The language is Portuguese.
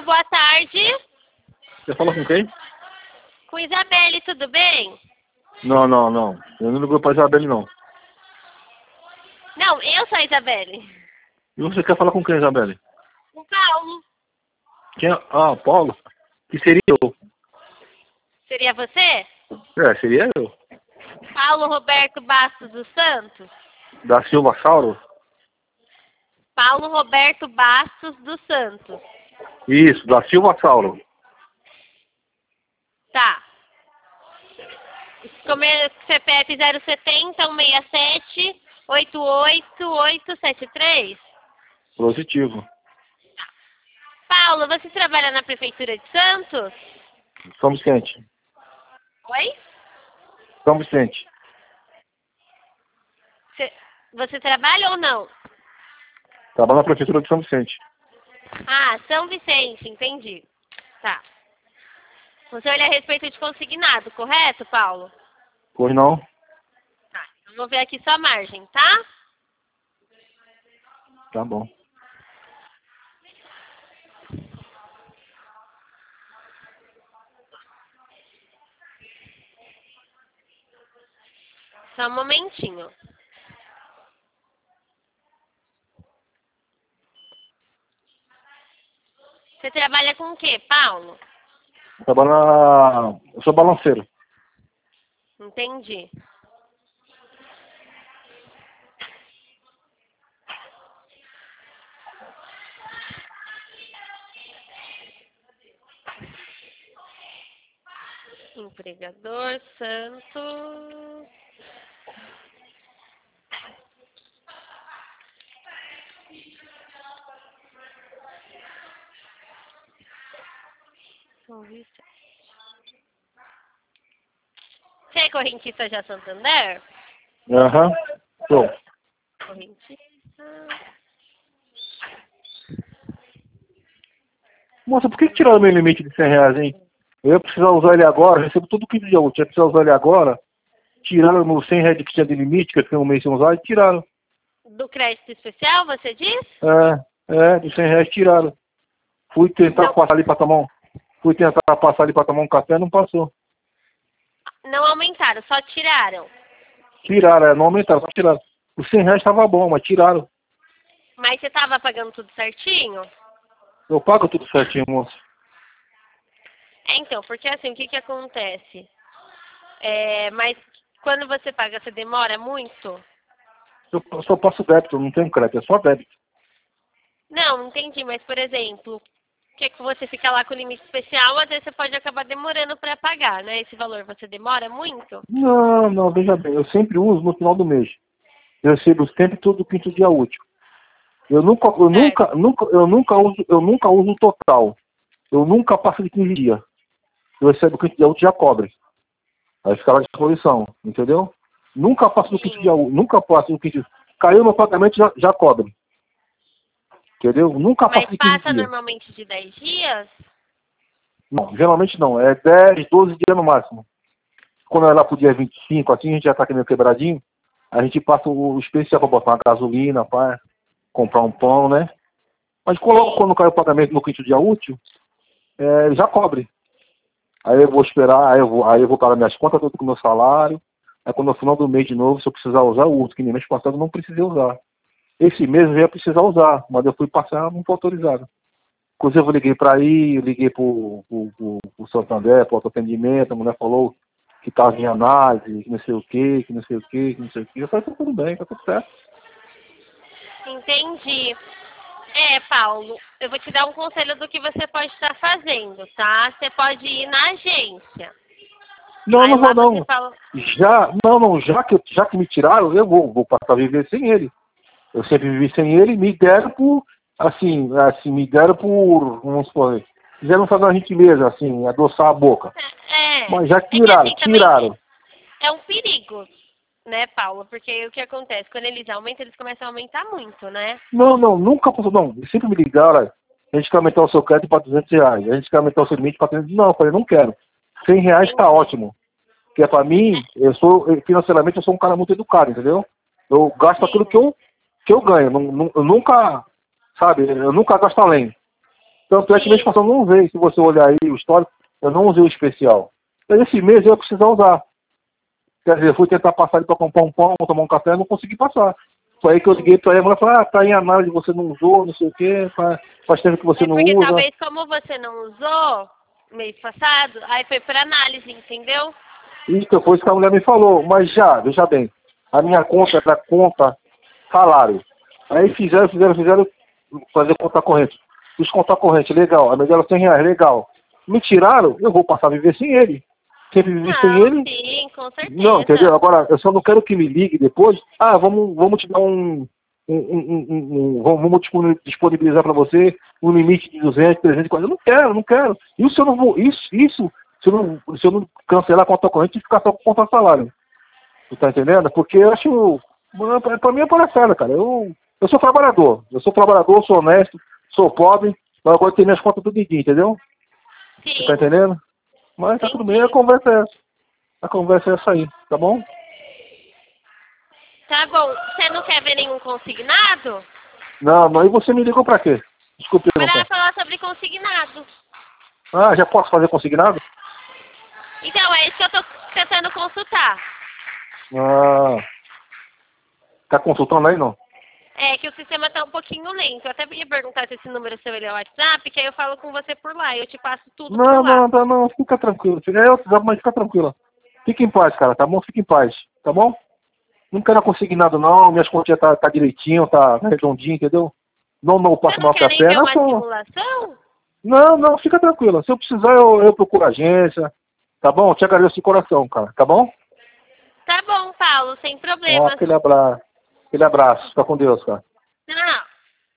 Alô, boa tarde. Você fala com quem? Com Isabelle, tudo bem? Não. Eu não ligo pra Isabelle, não. Não, eu sou a Isabelle. E você quer falar com quem, Isabelle? Com Paulo. Quem? Ah, Paulo? Que seria eu? Seria você? Seria eu. Paulo Roberto Bastos dos Santos? Da Silva Sauro? Paulo Roberto Bastos dos Santos. Isso, da Silva Sauro. Tá. CPF 070 167 88873. Positivo. Paulo, você trabalha na Prefeitura de Santos? São Vicente. Oi? São Vicente. Você trabalha ou não? Trabalho na Prefeitura de São Vicente. Ah, São Vicente, entendi. Tá. Você olha a respeito de consignado, correto, Paulo? Pois não? Tá. Eu vou ver aqui sua margem, tá? Tá bom. Só um momentinho. Você trabalha com o quê, Paulo? Eu sou balanceiro. Entendi. Empregador Santos. São Vicente. Você é correntista já Santander? Aham. Tô. Correntista. Moça, por que tiraram meu limite de R$100, hein? Eu ia precisar usar ele agora, recebo todo 15 dias útil. Eu ia precisar usar ele agora. Tiraram meus R$100 que tinha de limite, que eu fiquei um mês sem usar, e tiraram. Do crédito especial, você diz? Dos R$100 tiraram. Fui tentar Não. passar ali pra tomar um café, não passou. Não aumentaram, só tiraram. Tiraram, não aumentaram, só tiraram. Os R$100 estava bom, mas tiraram. Mas você estava pagando tudo certinho? Eu pago tudo certinho, moço. Então, porque assim, o que acontece? Mas quando você paga, você demora muito? Eu só passo débito, não tenho crédito, é só débito. Não, entendi, mas por exemplo, que você fica lá com o limite especial, às vezes você pode acabar demorando para pagar, né? Esse valor você demora muito? Não, veja bem, eu sempre uso no final do mês. Eu recebo sempre todo quinto dia útil. Eu nunca uso o total. Eu nunca passo de 15 dias. Eu recebo o quinto dia útil, já cobre. Aí fica lá à disposição, entendeu? Nunca passo do quinto dia útil, nunca passo do quinto. Caiu no pagamento, já cobre. Entendeu? Nunca passo de 15 Mas passa dias. normalmente de 10 dias? Não, geralmente não. É 10, 12 dias no máximo. Quando é lá pro dia 25, assim, a gente já tá meio quebradinho. A gente passa o especial para botar uma gasolina, para comprar um pão, né? Mas quando cai o pagamento no quinto dia útil, já cobre. Aí eu vou esperar, aí eu vou pagar minhas contas, tudo com o meu salário. Aí quando no final do mês de novo, se eu precisar usar, eu uso. Que nem mês passado eu não precisei usar. Esse mês eu ia precisar usar, mas eu fui passar, não foi autorizado. Inclusive eu liguei para aí, eu liguei pro Santander, pro autoatendimento, a mulher falou que estava em análise, que não sei o que, que não sei o que, que não sei o que. Eu falei, tá tudo bem, tá tudo certo. Entendi. Paulo, eu vou te dar um conselho do que você pode estar fazendo, tá? Você pode ir na agência. Não, não vou não. Fala... Já que me tiraram, eu vou passar a viver sem ele. Eu sempre vivi sem ele, me deram por, vamos supor, fizeram fazer uma gentileza, assim, adoçar a boca. Mas já tiraram. É um perigo, né, Paulo? Porque o que acontece? Quando eles aumentam, eles começam a aumentar muito, né? Não, nunca passou, não. Eles sempre me ligaram, a gente quer aumentar o seu crédito para R$200, a gente quer aumentar o seu limite para R$300. Não, eu falei, não quero. R$100 está ótimo. Porque para mim, financeiramente, eu sou um cara muito educado, entendeu? Eu gasto aquilo que eu ganho. Eu nunca gasto além. Tanto é que mês passado eu não usei. Se você olhar aí o histórico, eu não usei o especial. Mas esse mês eu ia precisar usar. Quer dizer, eu fui tentar passar ele para comprar um pão, tomar um café, não consegui passar. Foi aí que eu liguei para ela e falei, tá em análise, você não usou, não sei o quê, faz tempo que você não Porque usa. talvez como você não usou mês passado, aí foi para análise, entendeu? Isso foi isso que a mulher me falou. Mas veja bem, a minha conta era conta salário. Aí fizeram fazer conta corrente. Fiz conta corrente, legal. Aí me deram R$100, legal. Me tiraram, eu vou passar a viver sem ele. Sempre vivi sem ele. Sim, com certeza. Não, entendeu? Agora, eu só não quero que me ligue depois. Vamos te dar vamos disponibilizar para você um limite de 200, 300, 400. Eu não quero. Isso eu não vou. Isso se eu não cancelar a conta corrente e ficar só com conta salário. Tu tá entendendo? Porque eu acho. Pra mim é palhaçada, cara. Eu sou trabalhador. Sou honesto, sou pobre, mas agora tenho minhas contas tudo em dia, entendeu? Sim. Tu tá entendendo? Mas tá tudo bem, a conversa é essa. A conversa é essa aí, tá bom? Tá bom. Você não quer ver nenhum consignado? Não, e você me ligou pra quê? Desculpe Para perguntar. falar sobre consignado. Ah, já posso fazer consignado? Então, é isso que eu tô tentando consultar. Ah. Tá consultando aí, não? É que o sistema tá um pouquinho lento. Eu até ia perguntar se esse número seu ele é o WhatsApp, que aí eu falo com você por lá. Eu te passo tudo por lá. Não, fica tranquilo. Mas fica tranquila. Fica em paz, cara, tá bom? Fica em paz, tá bom? Não quero consignado, não. Minhas continhas tá direitinho, tá redondinho, entendeu? Não passo Você não mal quer nem café, ver não uma sou. simulação? Não, fica tranquila. Se eu precisar, eu procuro a agência. Tá bom? Te agradeço de coração, cara. Tá bom? Tá bom, Paulo, sem problema. Aquele abraço. Fica com Deus, cara.